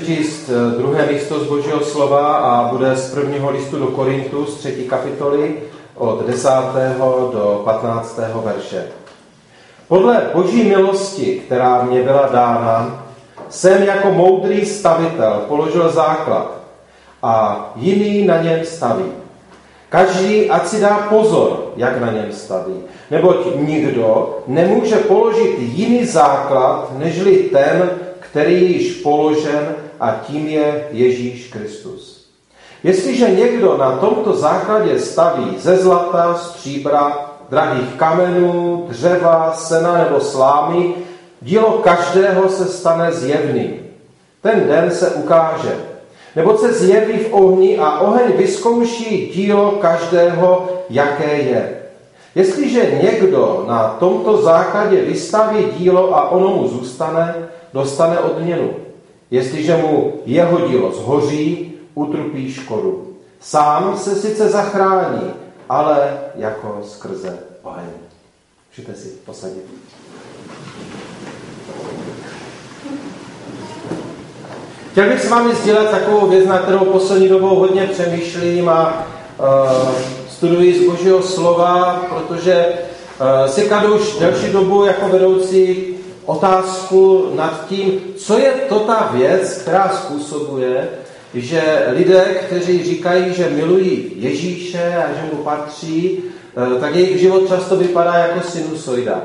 přečíst druhé místo z Božího slova a bude z prvního listu do Korintu z 3. kapitoly od 10. do 15. verše. Podle Boží milosti, která mě byla dána, jsem jako moudrý stavitel položil základ a jiný na něm staví. Každý ať si dá pozor, jak na něm staví, neboť nikdo nemůže položit jiný základ, nežli ten, který je již položen, a tím je Ježíš Kristus. Jestliže někdo na tomto základě staví ze zlata, stříbra, drahých kamenů, dřeva, sena nebo slámy, dílo každého se stane zjevným. Ten den se ukáže, neboť se zjeví v ohni a oheň vyzkouší dílo každého, jaké je. Jestliže někdo na tomto základě vystaví dílo a ono mu zůstane, dostane odměnu. Jestliže mu jeho dílo zhoří, utrpí škodu. Sám se sice zachrání, ale jako skrze oheň. Můžete si posadit. Chtěl bych s vámi sdělat takovou věc, na kterou poslední dobou hodně přemýšlím a studuji z Božího slova, protože si kladu už delší dobu jako vedoucí otázku nad tím, co je to ta věc, která způsobuje, že lidé, kteří říkají, že milují Ježíše a že mu patří, tak jejich život často vypadá jako sinusoida.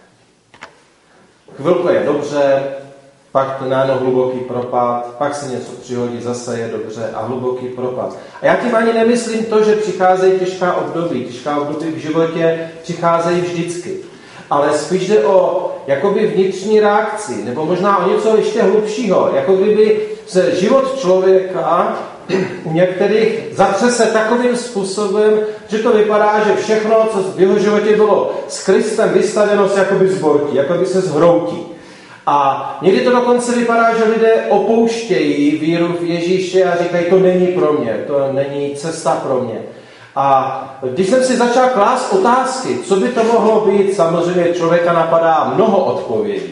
Chvilku je dobře, pak najednou hluboký propad, pak se něco přihodí, zase je dobře a hluboký propad. A já tím ani nemyslím to, že přicházejí těžká období v životě přicházejí vždycky. Ale spíš jde o jakoby vnitřní reakci, nebo možná o něco ještě hlubšího, jako kdyby se život člověka u některých zatřese takovým způsobem, že to vypadá, že všechno, co v jeho životě bylo s Kristem vystaveno, se jakoby zbortí, jakoby se zhroutí. A někdy to dokonce vypadá, že lidé opouštějí víru v Ježíše a říkají, to není pro mě, to není cesta pro mě. A když jsem si začal klást otázky, co by to mohlo být, samozřejmě člověka napadá mnoho odpovědí.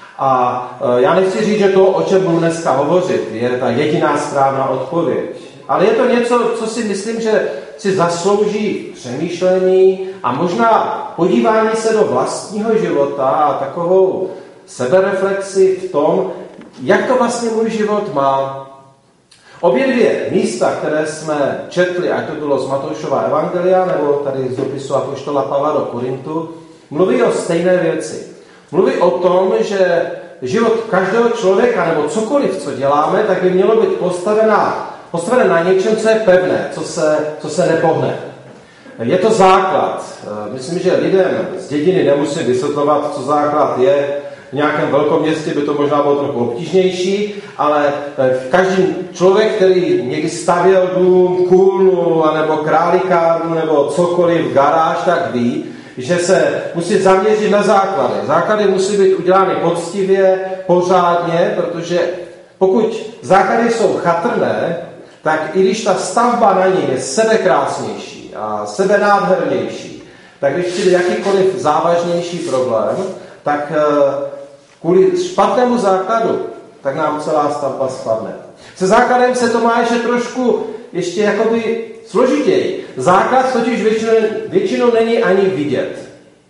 A já nechci říct, že to, o čem budu dneska hovořit, je ta jediná správná odpověď. Ale je to něco, co si myslím, že si zaslouží přemýšlení a možná podívání se do vlastního života a takovou sebereflexi v tom, jak to vlastně můj život má. Obě dvě místa, které jsme četli, ať to bylo z Matoušova evangelia, nebo tady z dopisu apoštola Pavla do Korintu, mluví o stejné věci. Mluví o tom, že život každého člověka, nebo cokoliv, co děláme, tak by mělo být postavené na něčem, co je pevné, co se nepohne. Je to základ. Myslím, že lidem z dědiny nemusím vysvětlovat, co základ je. V nějakém velkom městě by to možná bylo trochu obtížnější, ale každý člověk, který někdy stavěl dům, kůlnu, nebo králikárnu, nebo cokoliv, garáž, tak ví, že se musí zaměřit na základy. Základy musí být udělány poctivě, pořádně, protože pokud základy jsou chatrné, tak i když ta stavba na ní je sebekrásnější a sebenádhernější, tak když přijde jakýkoliv závažnější problém, tak kvůli špatnému základu, tak nám celá stavba spadne. Se základem se to má ještě trošku jakoby složitěji. Základ totiž většinou není ani vidět.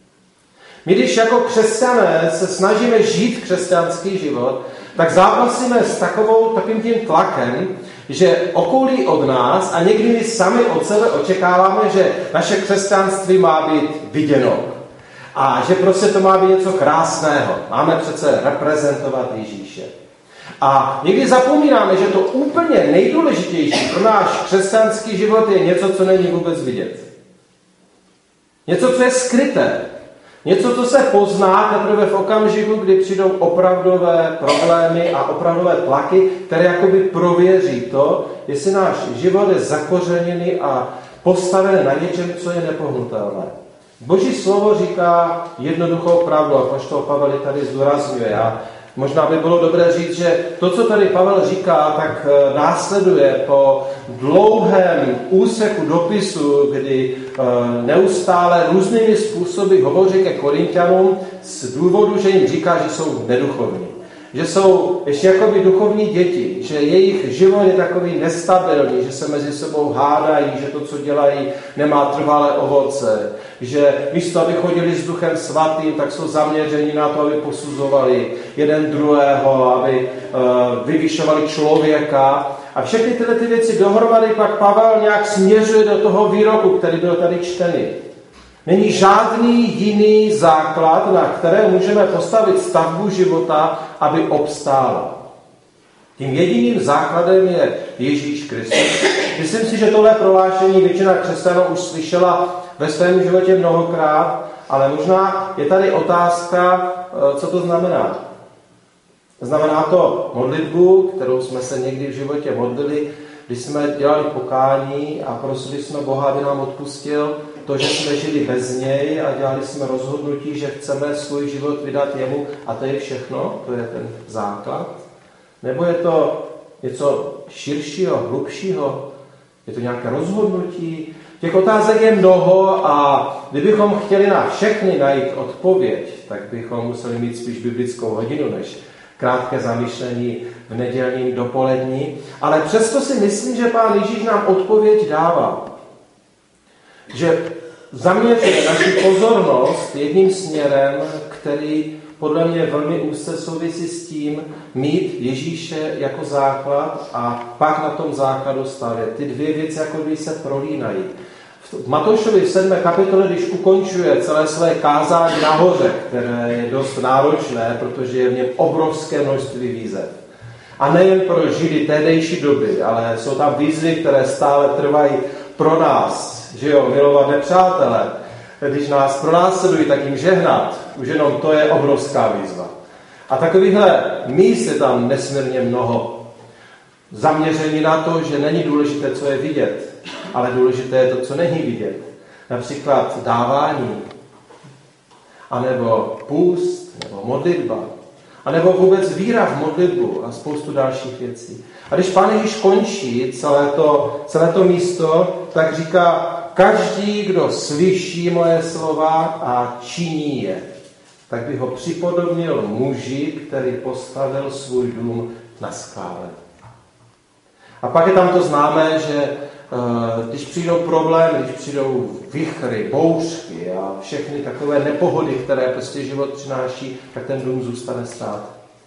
My když jako křesťané se snažíme žít křesťanský život, tak zápasíme s takovým tím tlakem, že okolí od nás a někdy my sami od sebe očekáváme, že naše křesťanství má být viděno. A že prostě to má být něco krásného. Máme přece reprezentovat Ježíše. A někdy zapomínáme, že to úplně nejdůležitější pro náš křesťanský život je něco, co není vůbec vidět. Něco, co je skryté. Něco, co se pozná teprve v okamžiku, kdy přijdou opravdové problémy a opravdové tlaky, které jakoby prověří to, jestli náš život je zakořeněný a postavený na něčem, co je nepohnutelné. Boží slovo říká jednoduchou pravdu a apoštol Pavel tady zdůrazňuje. A možná by bylo dobré říct, že to, co tady Pavel říká, tak následuje po dlouhém úseku dopisu, kdy neustále různými způsoby hovoří ke Korinťanům z důvodu, že jim říká, že jsou neduchovní. že jsou ještě jakoby duchovní děti, že jejich život je takový nestabilní, že se mezi sebou hádají, že to, co dělají, nemá trvalé ovoce, že místo, aby chodili s Duchem Svatým, tak jsou zaměřeni na to, aby posuzovali jeden druhého, aby vyvyšovali člověka. A všechny tyhle ty věci dohromady pak Pavel nějak směřuje do toho výroku, který byl tady čtený. Není žádný jiný základ, na které můžeme postavit stavbu života, aby obstála. Tím jediným základem je Ježíš Kristus. Myslím si, že tohle prohlášení většina křesťanů už slyšela ve svém životě mnohokrát, ale možná je tady otázka, co to znamená. Znamená to modlitbu, kterou jsme se někdy v životě modlili, když jsme dělali pokání a prosili jsme Boha, aby nám odpustil to, že jsme žili bez něj a dělali jsme rozhodnutí, že chceme svůj život vydat jemu a to je všechno, to je ten základ. Nebo je to něco širšího, hlubšího, je to nějaké rozhodnutí. Těch otázek je mnoho a kdybychom chtěli na všechny najít odpověď, tak bychom museli mít spíš biblickou hodinu, než krátké zamyšlení v nedělním dopolední. Ale přesto si myslím, že Pán Ježíš nám odpověď dává. Že zaměřuje naši pozornost jedním směrem, který podle mě velmi úzce souvisí s tím mít Ježíše jako základ a pak na tom základu stavět. Ty dvě věci jako by se prolínají. V Matoušovi 7. kapitole, když ukončuje celé své kázání nahoře, které je dost náročné, protože je v něm obrovské množství výzev. A nejen pro Židy tehdejší doby, ale jsou tam výzvy, které stále trvají pro nás, že jo, milovat nepřátele. Když nás pronásledují, tak jim žehnat. Už jenom to je obrovská výzva. A takovýchhle míst je tam nesmírně mnoho. Zaměření na to, že není důležité, co je vidět, ale důležité je to, co není vidět. Například dávání, anebo půst, nebo modlitba, anebo vůbec víra v modlitbu a spoustu dalších věcí. A když Pán Ježíš končí celé to místo, tak říká, každý, kdo slyší moje slova a činí je, tak bych ho připodobnil muži, který postavil svůj dům na skále. A pak je tam to známé, že když přijdou problémy, když přijdou vichry, bouřky a všechny takové nepohody, které prostě život přináší, tak ten dům zůstane stát.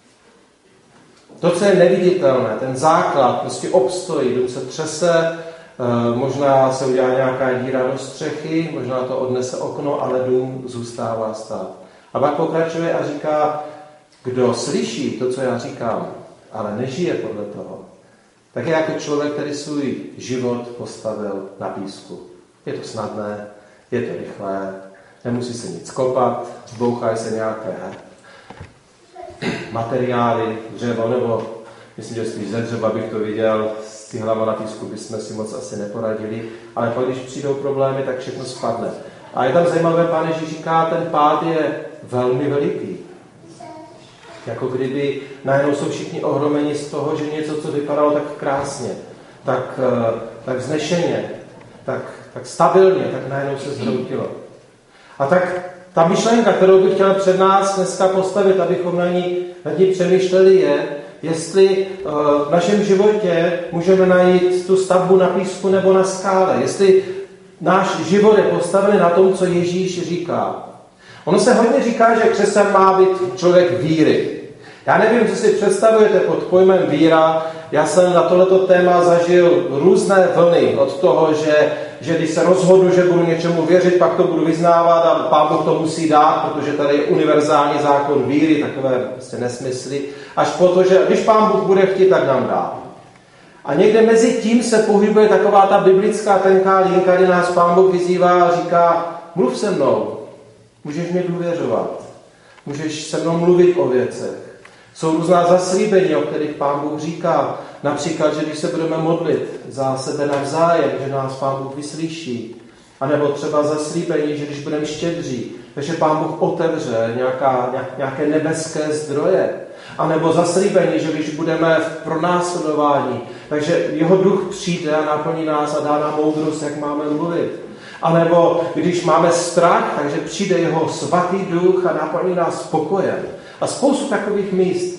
To, co je neviditelné, ten základ prostě obstojí, dům se třese, možná se udělá nějaká díra do střechy, možná to odnese okno, ale dům zůstává stát. A pak pokračuje a říká, kdo slyší to, co já říkám, ale nežije podle toho, tak je jako člověk, který svůj život postavil na písku. Je to snadné, je to rychlé, nemusí se nic kopat, zbouchají se nějaké materiály, dřevo, nebo myslím, že spíš ze dřeva bych to viděl, s cihlama na písku bychom si moc asi neporadili, ale pak, když přijdou problémy, tak všechno spadne. A je tam zajímavé, Pán Ježíš říká, ten pád je velmi veliký. Jako kdyby najednou jsou všichni ohromeni z toho, že něco, co vypadalo tak krásně, tak vznešeně, tak stabilně, tak najednou se zhroutilo. A tak ta myšlenka, kterou bych chtěl před nás dneska postavit, abychom nad ní přemýšleli, je, jestli v našem životě můžeme najít tu stavbu na písku nebo na skále. Jestli náš život je postavený na tom, co Ježíš říká. Ono se hodně říká, že křesťan má být člověk víry. Já nevím, co si představujete pod pojmem víra. Já jsem na tohleto téma zažil různé vlny od toho, že když se rozhodnu, že budu něčemu věřit, pak to budu vyznávat a Pán Bůh to musí dát, protože tady je univerzální zákon víry, takové prostě nesmysly, až po to, že když Pán Bůh bude chtít, tak nám dá. A někde mezi tím se pohybuje taková ta biblická tenká linka, kdy nás Pán Bůh vyzývá a říká, mluv se mnou, můžeš mě důvěřovat, můžeš se mnou mluvit o věcech. Jsou různá zaslíbení, o kterých Pán Bůh říká. Například, že když se budeme modlit za sebe navzájem, že nás Pán Bůh vyslyší. A nebo třeba zaslíbení, že když budeme štědří, takže Pán Bůh otevře nějaké nebeské zdroje. A nebo zaslíbení, že když budeme v pronásledování, takže jeho duch přijde a naplní nás a dá nám moudrost, jak máme mluvit. A nebo když máme strach, takže přijde jeho svatý duch a naplní nás spokojem. A spoustu takových míst.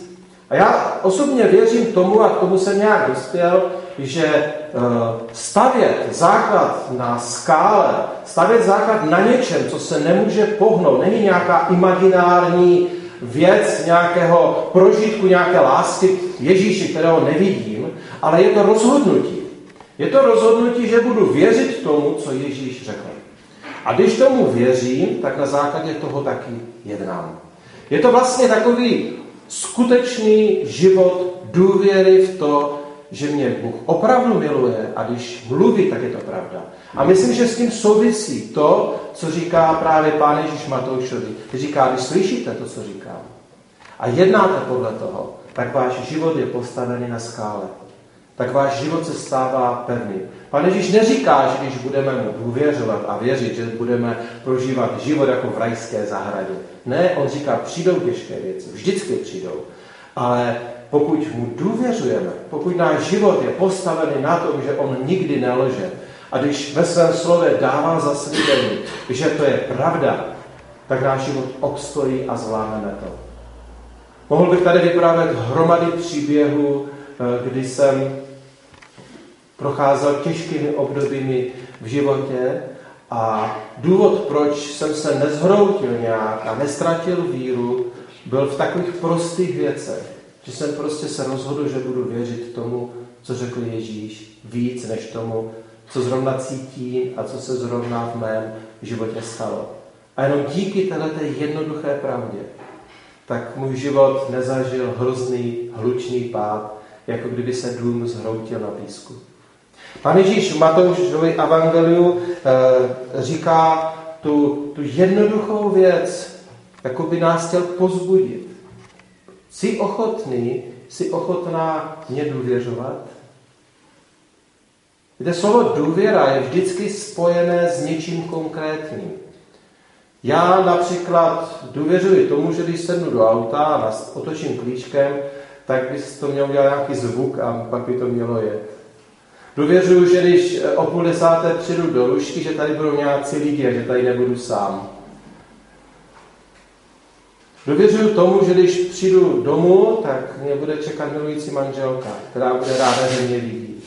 A já osobně věřím tomu, a k tomu jsem nějak dospěl, že stavět základ na skále, stavět základ na něčem, co se nemůže pohnout, není nějaká imaginární věc nějakého prožitku, nějaké lásky Ježíši, kterého nevidím, ale je to rozhodnutí. Je to rozhodnutí, že budu věřit tomu, co Ježíš řekl. A když tomu věřím, tak na základě toho taky jednám. Je to vlastně takový skutečný život důvěry v to, že mě Bůh opravdu miluje a když mluví, tak je to pravda. A myslím, že s tím souvisí to, co říká právě Pán Ježíš Matoušovi. Říká, když slyšíte to, co říkám a jednáte podle toho, tak váš život je postavený na skále. Tak váš život se stává pevný. Pán Ježíš neříká, že když budeme mu důvěřovat a věřit, že budeme prožívat život jako v rajské zahradě. Ne, on říká, přijdou těžké věci, vždycky přijdou. Ale pokud mu důvěřujeme, pokud náš život je postavený na tom, že on nikdy nelže, a když ve svém slově dává zaslíbení, že to je pravda, tak náš život obstojí a zvládneme to. Mohl bych tady vyprávět hromady příběhů, kdy jsem procházel těžkými obdobími v životě a důvod, proč jsem se nezhroutil nějak a nestratil víru, byl v takových prostých věcech, že jsem prostě se rozhodl, že budu věřit tomu, co řekl Ježíš, víc než tomu, co zrovna cítím a co se zrovna v mém životě stalo. A jenom díky této jednoduché pravdě, tak můj život nezažil hrozný, hlučný pád, jako kdyby se dům zhroutil na písku. Pán Ježíš v Matoušově evangeliu říká tu jednoduchou věc, jako by nás chtěl povzbudit. Jsi ochotná mě důvěřovat? Víte, slovo důvěra je vždycky spojené s něčím konkrétním. Já například důvěřuji tomu, že když sednu do auta a otočím klíčkem, tak by to mělo udělat nějaký zvuk a pak by to mělo jet. Důvěřuji, že když o 9:30 přijdu do Rušky, že tady budou nějací lidi a že tady nebudu sám. Důvěřuji tomu, že když přijdu domů, tak mě bude čekat milující manželka, která bude ráda, že mě vidí.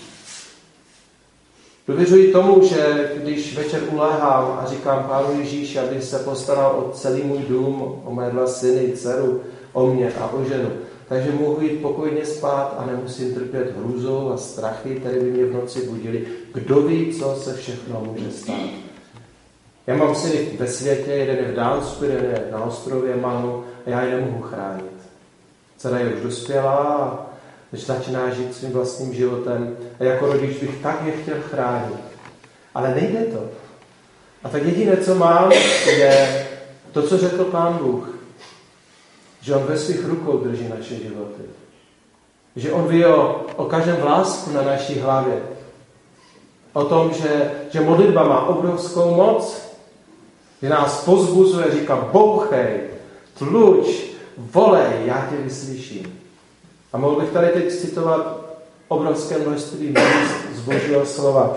Důvěřuji tomu, že když večer uléhám a říkám Pánu Ježíši, aby se postaral o celý můj dům, o mé 2 syny, dceru, o mě a o ženu, takže mohu jít pokojně spát a nemusím trpět hrůzou a strachy, které by mě v noci budily. Kdo ví, co se všechno může stát. Já mám syny ve světě, jeden je v Dánsku, jeden je na ostrově Manu a já je nemohu chránit. Dcera je už dospělá a začíná žít svým vlastním životem a jako rodič bych tak je chtěl chránit. Ale nejde to. A tak jediné, co mám, je to, co řekl Pán Bůh. Že on ve svých rukou drží naše životy. Že on ví o každém vlásku na naší hlavě. O tom, že modlitba má obrovskou moc. Že nás pozbuzuje, říká bouchej, tluč, volej, já tě vyslyším. A mohl bych tady teď citovat obrovské množství míst z Božího slova.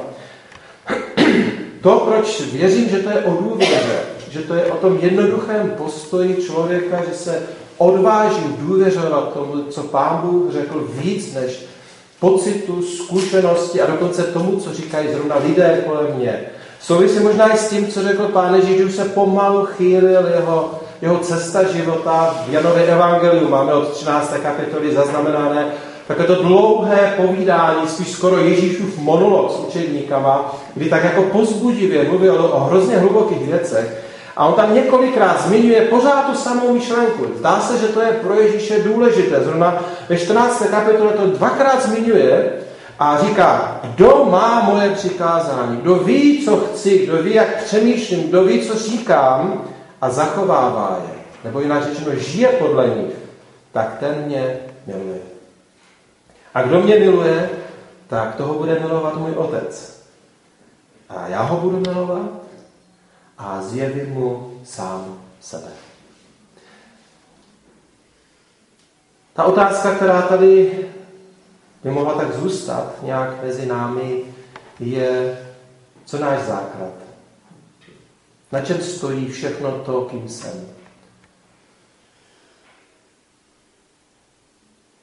To, proč věřím, že to je o důvěře, že to je o tom jednoduchém postoji člověka, že se odváží důvěřovat tomu, co Pán Bůh řekl víc než pocitu, zkušenosti a dokonce tomu, co říkají zrovna lidé kolem mě. Souvisí možná i s tím, co řekl Pán Ježíš, že už se pomalu chýlil jeho cesta života. V Janově evangeliu máme od 13. kapitoly zaznamenané také to dlouhé povídání, spíš skoro Ježíšův monolog s učedníkama, kdy tak jako povzbudivě mluvil o hrozně hlubokých věcech. A on tam několikrát zmiňuje pořád tu samou myšlenku. Zdá se, že to je pro Ježíše důležité. Zrovna ve 14. kapitole to 2krát zmiňuje a říká, kdo má moje přikázání, kdo ví, co chci, kdo ví, jak přemýšlím, kdo ví, co říkám a zachovává je. Nebo jinak řečeno, žije podle nich, tak ten mě miluje. A kdo mě miluje, tak toho bude milovat můj Otec. A já ho budu milovat a zjevím mu sám sebe. Ta otázka, která tady by mohla tak zůstat nějak mezi námi, je, co náš základ. Na čem stojí všechno to, kým jsem.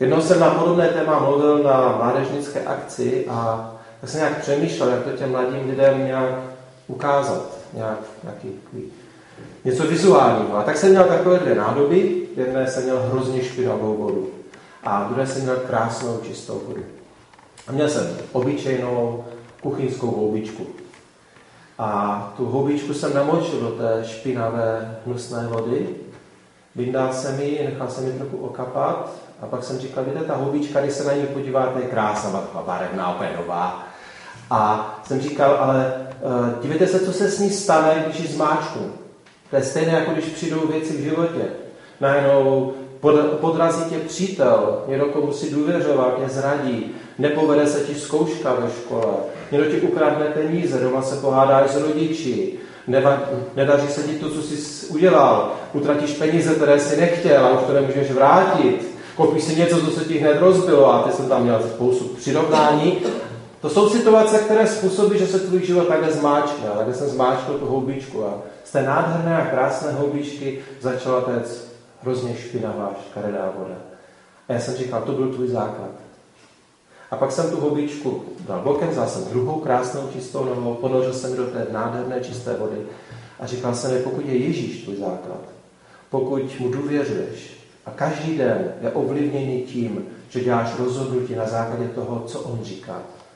Jednou jsem na podobné téma mluvil na mládežnické akci a tak jsem nějak přemýšlel, jak to těm mladým lidem nějak ukázat, něco vizuálního. A tak jsem měl takové dvě nádoby, jedné jsem měl hrozně špinavou vodu a druhé jsem měl krásnou čistou vodu. A měl jsem obyčejnou kuchyňskou houbičku. A tu houbičku jsem namočil do té špinavé, hnusné vody, vyndal jsem ji, nechal jsem ji trochu okapat a pak jsem říkal, víte, ta houbička, když se na ní podíváte, je krásná, taková barevná, úplně nová. A jsem říkal, ale dívejte se, co se s ní stane, když ji zmáčknu. To je stejné, jako když přijdou věci v životě. Najednou podrazí tě přítel, někdo komu si důvěřovat, tě zradí, nepovede se ti zkouška ve škole, někdo ti ukradne peníze, doma se pohádáš s rodiči, nedaří se ti to, co jsi udělal, utratíš peníze, které jsi nechtěl a už to nemůžeš vrátit, koupíš si něco, co se ti hned rozbilo a ty jsem tam měl spoustu přirovnání. To jsou situace, které způsobí, že se tvůj život takhle zmáčkne. A takhle jsem zmáčkl tu houbičku a z té nádherné a krásné houbičky začala téct hrozně špinavá, škaredá voda. A já jsem říkal, to byl tvůj základ. A pak jsem tu houbičku dal bokem, vzal jsem druhou krásnou čistou nohou, ponořil jsem do té nádherné čisté vody a říkal jsem, pokud je Ježíš tvůj základ, pokud mu důvěřuješ a každý den je ovlivněný tím, že děláš rozhodnutí na základě toho, co on říká.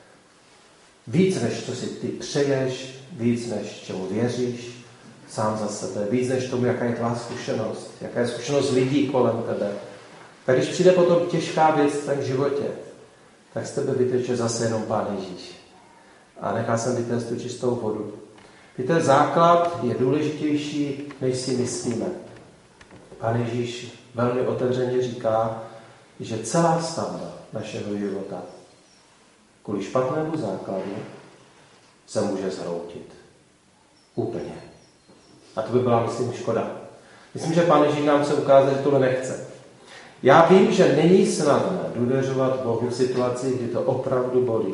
Víc, než co si ty přeješ, víc, než čemu věříš, sám za sebe, víc, než tomu, jaká je tvá zkušenost, jaká je zkušenost lidí kolem tebe. Tak když přijde potom těžká věc v tvém životě, tak z tebe vyteče zase jenom Pán Ježíš. A nechá jsem vytéct tu čistou vodu. Víte, základ je důležitější, než si myslíme. Pán Ježíš velmi otevřeně říká, že celá stavba našeho života kvůli špatnému základu se může zhroutit. Úplně. A to by byla, myslím, škoda. Myslím, že Pán Ježíš nám chce ukázat, že tohle nechce. Já vím, že není snadné důvěřovat Bohu v situaci, kdy to opravdu bolí.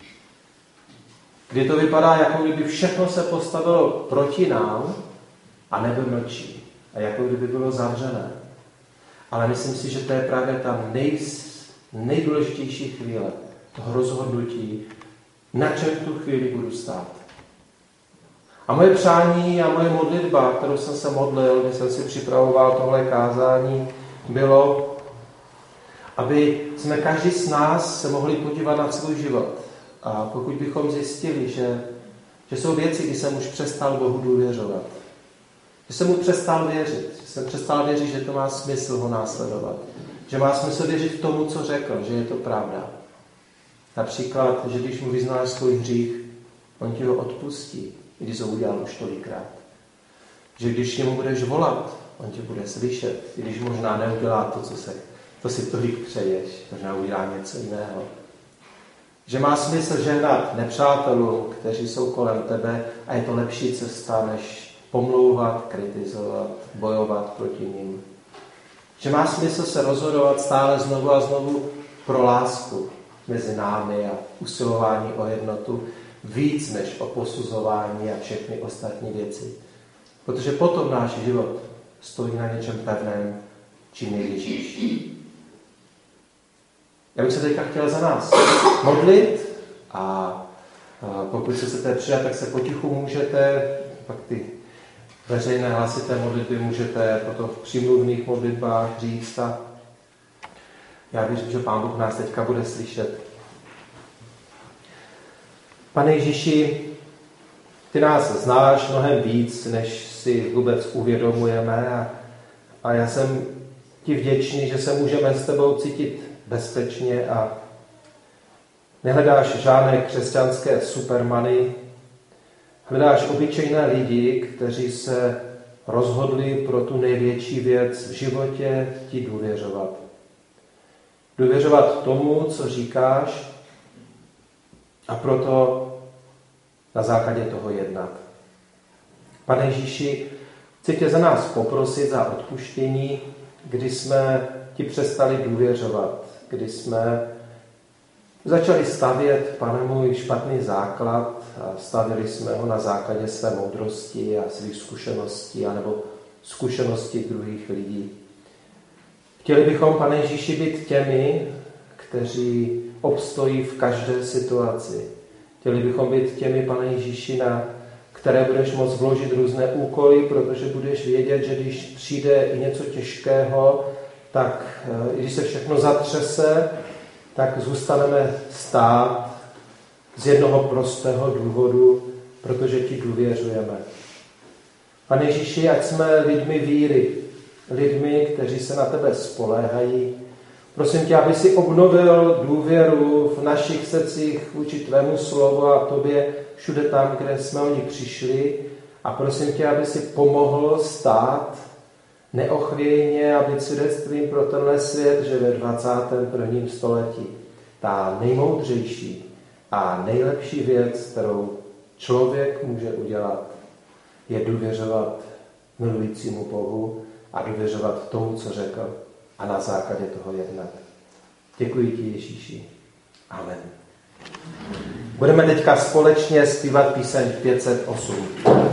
Kdy to vypadá, jako kdyby všechno se postavilo proti nám a nebe mlčí. A jako kdyby bylo zavřené. Ale myslím si, že to je právě ta nejdůležitější chvíle toho rozhodnutí, na čem v tu chvíli budu stát. A moje přání a moje modlitba, kterou jsem se modlil, když jsem si připravoval tohle kázání, bylo, aby jsme každý z nás se mohli podívat na svůj život. A pokud bychom zjistili, že jsou věci, kdy jsem už přestal Bohu důvěřovat, že jsem mu přestal věřit, že jsem přestal věřit, že to má smysl ho následovat, že má smysl věřit v tomu, co řekl, že je to pravda. Například, že když mu vyznáš svůj hřích, on ti ho odpustí, i když ho udělal už tolikrát. Že když němu budeš volat, on tě bude slyšet, i když možná neudělá to, co si tolik přeješ, možná udělá něco jiného. Že má smysl žehnat nepřátelům, kteří jsou kolem tebe a je to lepší cesta, než pomlouvat, kritizovat, bojovat proti nim. Že má smysl se rozhodovat stále znovu a znovu pro lásku mezi námi a usilování o jednotu víc než o posuzování a všechny ostatní věci. Protože potom náš život stojí na něčem pevném, čím je Ježíš. Já bych se teďka chtěl za nás modlit a pokud se chcete přidat, tak se potichu můžete, pak ty veřejné hlasité modlitby můžete potom v přímluvných modlitbách říct a já věřím, že Pán Bůh nás teďka bude slyšet. Pane Ježíši, ty nás znáš mnohem víc, než si vůbec uvědomujeme a já jsem ti vděčný, že se můžeme s tebou cítit bezpečně a nehledáš žádné křesťanské supermany, hledáš obyčejné lidi, kteří se rozhodli pro tu největší věc v životě ti důvěřovat. Důvěřovat tomu, co říkáš a proto na základě toho jednat. Pane Ježíši, chci tě za nás poprosit za odpuštění, kdy jsme ti přestali důvěřovat, kdy jsme začali stavět, Pane můj, špatný základ a stavili jsme ho na základě své moudrosti a svých zkušeností anebo zkušeností druhých lidí. Chtěli bychom, Pane Ježíši, být těmi, kteří obstojí v každé situaci. Chtěli bychom být těmi, Pane Ježíši, na které budeš moct vložit různé úkoly, protože budeš vědět, že když přijde i něco těžkého, tak i když se všechno zatřese, tak zůstaneme stát z jednoho prostého důvodu, protože ti důvěřujeme. Pane Ježíši, ať jsme lidmi víry, lidmi, kteří se na tebe spoléhají. Prosím tě, aby si obnovil důvěru v našich srdcích vůči tvému slovu a tobě všude tam, kde jsme o ní přišli. A prosím tě, aby si pomohl stát neochvějně a být svědectvím pro tenhle svět, že ve 21. století ta nejmoudřejší a nejlepší věc, kterou člověk může udělat, je důvěřovat milujícímu Bohu a důvěřovat tomu, co řekl, a na základě toho jednat. Děkuji ti, Ježíši. Amen. Budeme teďka společně zpívat píseň 508.